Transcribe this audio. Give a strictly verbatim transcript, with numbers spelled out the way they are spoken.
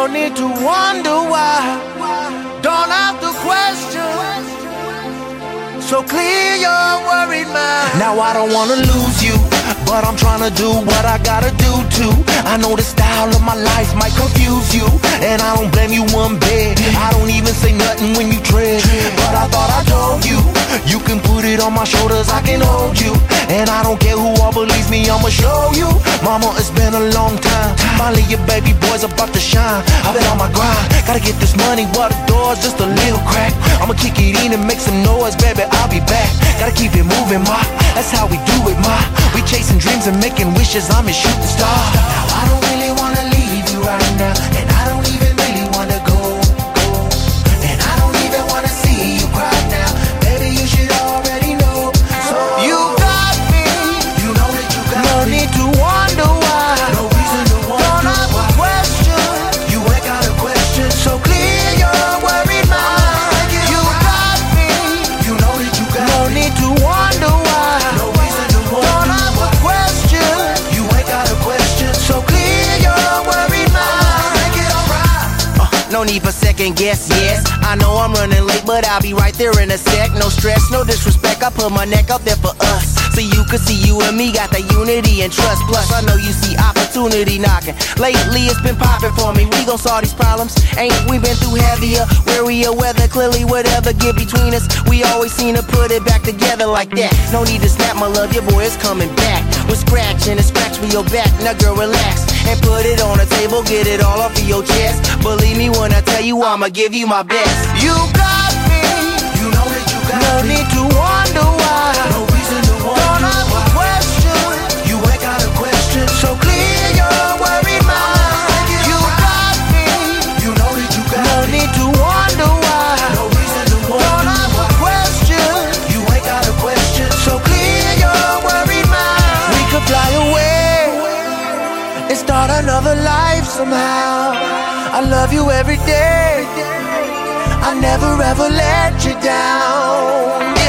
No need to wonder why. Don't have to question. So clear your worried mind. Now I don't wanna lose you, but I'm trying to do what I gotta do too. I know the style of my life might confuse you, and I don't blame you one bit. I don't even say nothing when you tread, but I thought I told you, you can put it on my shoulders, I can hold you. And I don't care who all believes me, I'ma show you. Mama, it's been a long time. Finally your baby boy's about to shine. I've been on my grind, gotta get this money while the door's just a little crack. I'ma kick it in and make some noise, baby, I'll be back. Gotta keep it moving, ma, that's how we do it, ma. We chasing dreams and making wishes, I'm a shooting star. Now I don't really wanna leave you right now, and I don't even really wanna go, go. And I don't even wanna see you cry now, baby, you should already know. So you got me, you know that you got no me. No need to wonder why, no reason to wonder. Don't have why. A question, you ain't got a question. So clear your worried mind. You got me, you know that you got no me. Need to wonder why, no reason to wonder. Don't have a question, you ain't got a question. So clear your worried mind. Make it alright. Uh, no need for second guess, yes. I know I'm running late, but I'll be right there in a sec. No stress, no disrespect, I put my neck out there for us, so you can see you and me got that unity and trust. Plus I know you see opportunity knocking. Lately it's been popping for me. We gon' solve these problems. Ain't we been through heavier, wearier weather? Clearly whatever get between us, we always seem to put it back together like that. No need to snap, my love, your boy is coming back. With scratching and scratch for your back. Now girl relax and put it on the table, get it all off of your chest. Believe me when I tell you I'ma give you my best. You got me, you know that you got no me. Need to wonder why, no reason to wonder. Don't have why. A question, you ain't got a question. So clear your worried mind. You got me, you know that you got no me. Need to wonder why, no reason to wonder. Don't have a question, you ain't got a question. So clear your worried mind. We could fly away and start another life somehow. I love you every day, I never ever let you down.